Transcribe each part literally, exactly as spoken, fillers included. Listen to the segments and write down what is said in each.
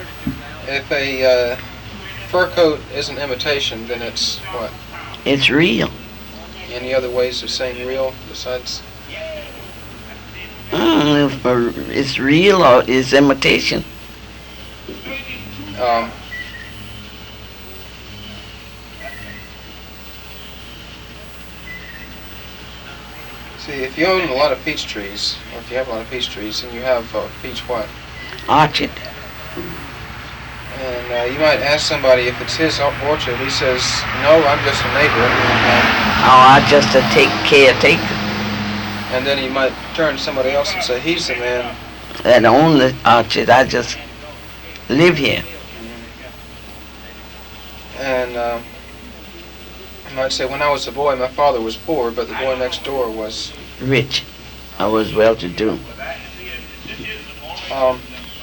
If a uh, fur coat is an imitation, then it's what? It's real. Any other ways of saying real besides? Mm, if uh, it's real or it's imitation. Um, see, if you own a lot of peach trees, or if you have a lot of peach trees, then you have uh, peach what? Orchard. And uh, you might ask somebody if it's his orchard. He says, no, I'm just a neighbor. And, Oh, I just a take caretaker and then he might turn to somebody else and say, he's the man. that own the orchard. I just live here. And uh, he might say, when I was a boy, my father was poor, but the boy next door was... Rich. I was well-to-do. Um,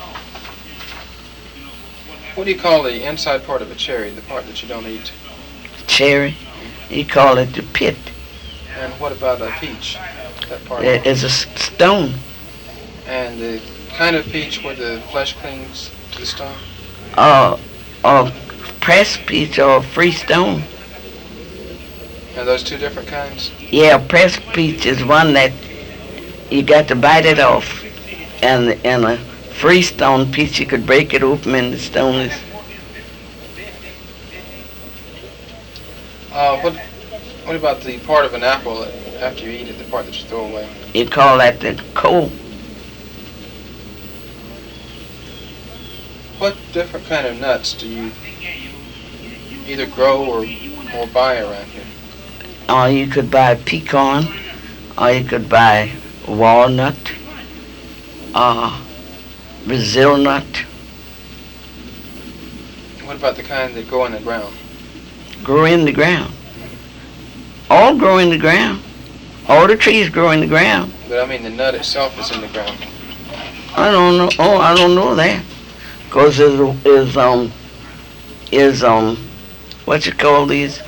what do you call the inside part of a cherry, the part that you don't eat? Cherry. You call it the pit. And what about a peach? That part. It is a s- stone. And the kind of peach where the flesh clings to the stone? Or, or pressed peach or free stone. Are those two different kinds? Yeah, pressed peach is one that you got to bite it off. And, and a free stone peach, you could break it open and the stone is... Uh, what, what about the part of an apple that after you eat it, the part that you throw away? You call that the core. What different kind of nuts do you either grow or, or buy around here? Or you could buy pecan, or you could buy walnut, or Brazil nut. What about the kind that grow in the ground? Grow in the ground. All grow in the ground. All the trees grow in the ground. But I mean the nut itself is in the ground. I don't know. Oh, I don't know that. Cause is is um is um what you call these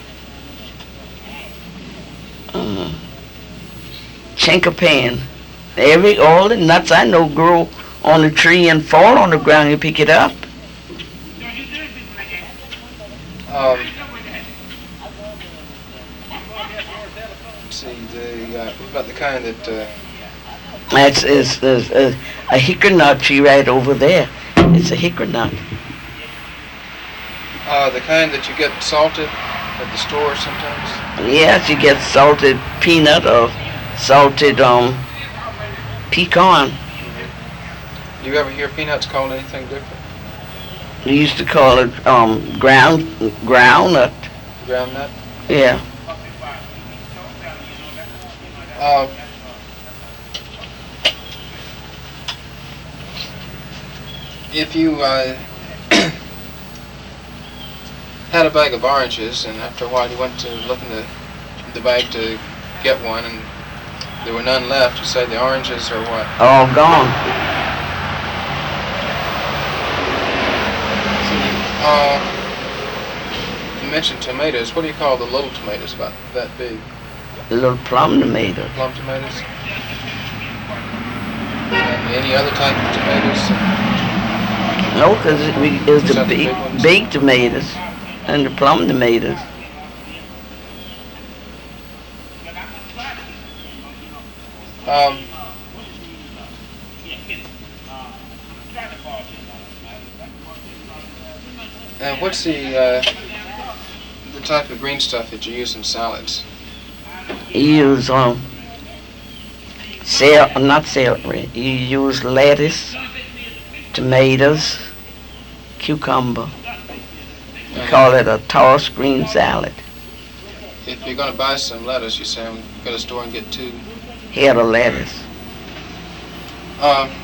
um, chinquapin. Every all the nuts I know grow on the tree and fall on the ground. You pick it up. Um, let's see, the, uh, what about the kind that, uh, That's is, is, is a hickory nut tree right over there. It's a hickory nut. uh, the kind that you get salted at the store sometimes? Yes, you get salted peanut or salted um pecan. Do you ever hear peanuts called anything different? We used to call it um ground ground nut. Ground nut? Yeah. Uh, if you uh, had a bag of oranges and after a while you went to look in the, the bag to get one and there were none left, you say the oranges are what? All gone. Uh, you mentioned tomatoes. What do you call the little tomatoes about that big? The little plum tomato. Plum tomatoes? And any other type of tomatoes? No, because it, we- it was Is the that the big, big ones? big tomatoes and the plum tomatoes. Um, and what's the uh, the type of green stuff that you use in salads? You use um, cel- not celery. You use lettuce, tomatoes, cucumber. We And call it a tossed green salad. if you're going to buy some lettuce, you say, I'm going to store and get two. Head of lettuce. Um,